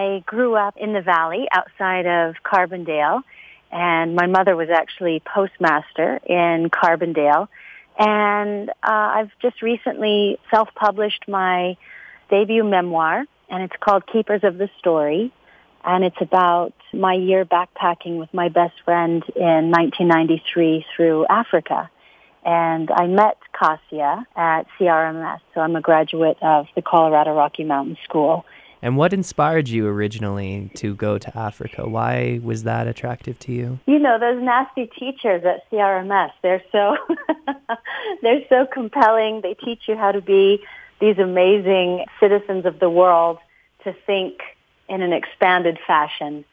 I grew up in the valley outside of Carbondale, and my mother was actually postmaster in Carbondale. And I've just recently self-published my debut memoir, and it's called Keepers of the Story. And it's about my year backpacking with my best friend in 1993 through Africa. And I met Kasia at CRMS, so I'm a graduate of the Colorado Rocky Mountain School. And what inspired you originally to go to Africa? Why was that attractive to you? You know, those nasty teachers at CRMS, they're so they're so compelling. They teach you how to be these amazing citizens of the world, to think in an expanded fashion.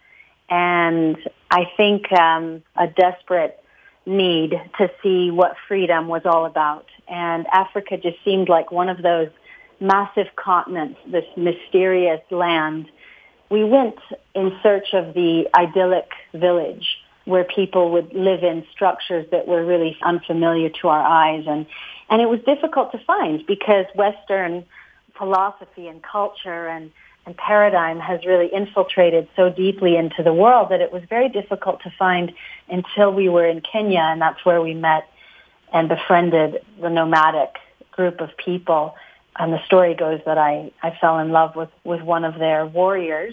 And I think a desperate need to see what freedom was all about. And Africa just seemed like one of those massive continents, this mysterious land. We went in search of the idyllic village where people would live in structures that were really unfamiliar to our eyes. And it was difficult to find because Western philosophy and culture and paradigm has really infiltrated so deeply into the world that it was very difficult to find until we were in Kenya, and that's where we met and befriended the nomadic group of people. And the story goes that I fell in love with one of their warriors,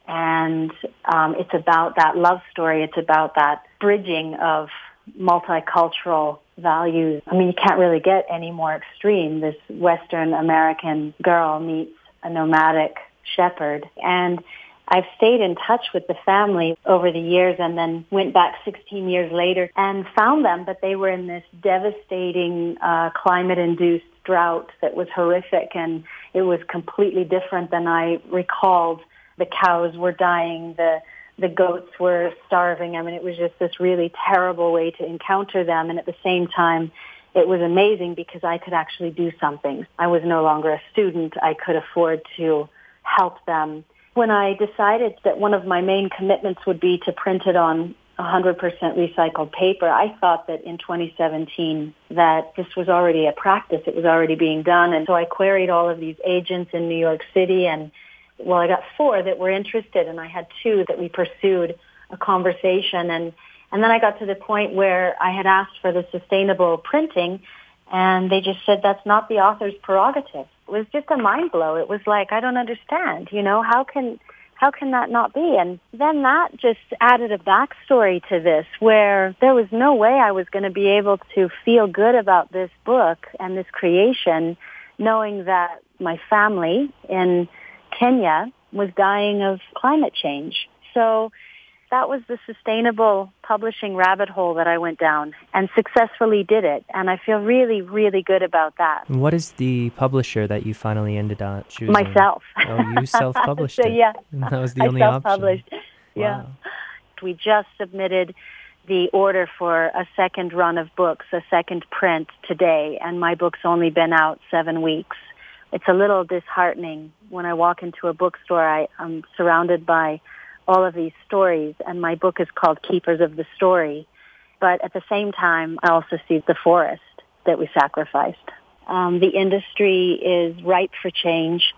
and it's about that love story. It's about that bridging of multicultural values. I mean, you can't really get any more extreme. This Western American girl meets a nomadic shepherd, and I've stayed in touch with the family over the years, and then went back 16 years later and found them, but they were in this devastating climate-induced drought that was horrific, and it was completely different than I recalled. The cows were dying, the goats were starving. I mean, it was just this really terrible way to encounter them, and at the same time, it was amazing because I could actually do something. I was no longer a student. I could afford to help them. When I decided that one of my main commitments would be to print it on 100% recycled paper, I thought that in 2017 that this was already a practice. It was already being done. And so I queried all of these agents in New York City, and well, I got 4 that were interested, and I had 2 that we pursued a conversation. And then I got to the point where I had asked for the sustainable printing, and they just said that's not the author's prerogative. It was just a mind blow. It was like, I don't understand, how can that not be? And then that just added a backstory to this, where there was no way I was going to be able to feel good about this book and this creation, knowing that my family in Kenya was dying of climate change. So that was the sustainable publishing rabbit hole that I went down, and successfully did it. And I feel really, really good about that. And what is the publisher that you finally ended up choosing? Myself. Oh, you self-published it? Yeah. And that was the only option? I self-published, yeah. Wow. We just submitted the order for a second run of books, a second print today, and my book's only been out 7 weeks. It's a little disheartening. When I walk into a bookstore, I'm surrounded by all of these stories, and my book is called Keepers of the Story. But at the same time, I also see the forest that we sacrificed. The industry is ripe for change,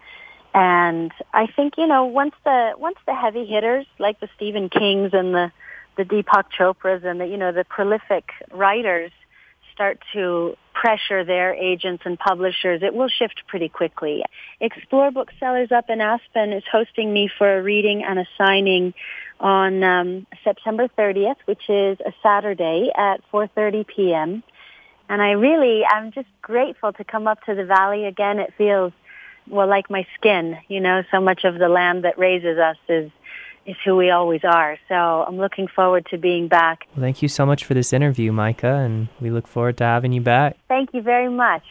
and I think, once the heavy hitters like the Stephen Kings and the Deepak Chopras and the prolific writers start to pressure their agents and publishers, it will shift pretty quickly. Explore Booksellers up in Aspen is hosting me for a reading and a signing on September 30th, which is a Saturday at 4:30 p.m. And I'm just grateful to come up to the Valley again. It feels, like my skin, so much of the land that raises us is who we always are. So I'm looking forward to being back. Well, thank you so much for this interview, Micah, and we look forward to having you back. Thank you very much.